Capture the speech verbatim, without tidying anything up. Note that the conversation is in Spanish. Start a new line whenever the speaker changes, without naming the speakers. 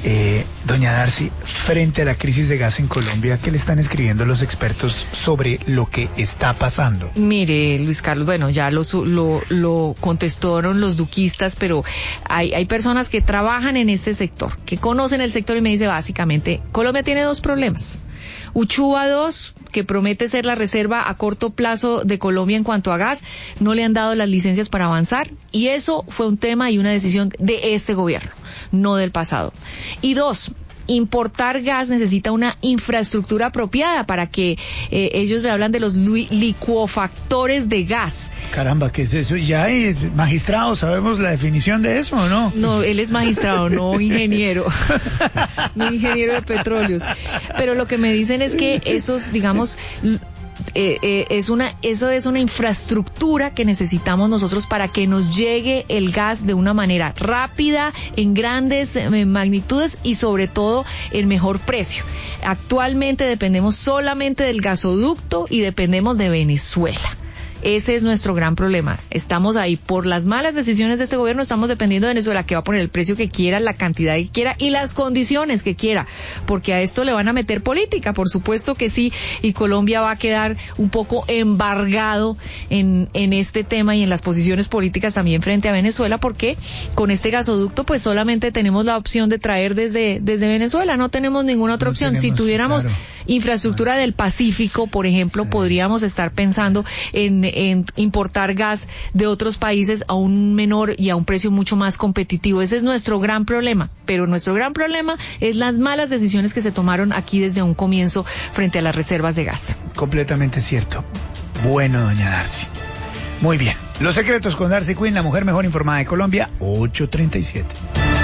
Eh, doña Darcy, frente a la crisis de gas en Colombia, ¿qué le están escribiendo los expertos sobre lo que está pasando?
Mire, Luis Carlos, bueno, ya lo, lo, lo contestaron los duquistas, pero hay, hay personas que trabajan en este sector, que conocen el sector y me dice básicamente, Colombia tiene dos problemas. Uchuva dos, que promete ser la reserva a corto plazo de Colombia en cuanto a gas, no le han dado las licencias para avanzar, y eso fue un tema y una decisión de este gobierno, no del pasado. Y dos, importar gas necesita una infraestructura apropiada para que eh, ellos me hablan de los licuofactores de gas.
Caramba, ¿qué es eso? Ya es magistrado, ¿sabemos la definición de eso o no?
No, él es magistrado, no ingeniero, no ingeniero de petróleos. Pero lo que me dicen es que esos, digamos, eh, eh, es una, eso es una infraestructura que necesitamos nosotros para que nos llegue el gas de una manera rápida, en grandes eh, magnitudes y sobre todo en mejor precio. Actualmente dependemos solamente del gasoducto y dependemos de Venezuela. Ese es nuestro gran problema. Estamos ahí por las malas decisiones de este gobierno, estamos dependiendo de Venezuela, que va a poner el precio que quiera, la cantidad que quiera y las condiciones que quiera, porque a esto le van a meter política, por supuesto que sí, y Colombia va a quedar un poco embargado en, en este tema y en las posiciones políticas también frente a Venezuela, porque con este gasoducto pues solamente tenemos la opción de traer desde, desde Venezuela, no tenemos ninguna otra
no
opción.
Tenemos,
si tuviéramos
claro.
infraestructura bueno. del Pacífico, por ejemplo, sí. podríamos estar pensando en en importar gas de otros países a un menor y a un precio mucho más competitivo. Ese es nuestro gran problema, pero nuestro gran problema es las malas decisiones que se tomaron aquí desde un comienzo frente a las reservas de gas.
Completamente cierto. Bueno, doña Darcy. Muy bien. Los secretos con Darcy Quinn, la mujer mejor informada de Colombia, ocho treinta y siete.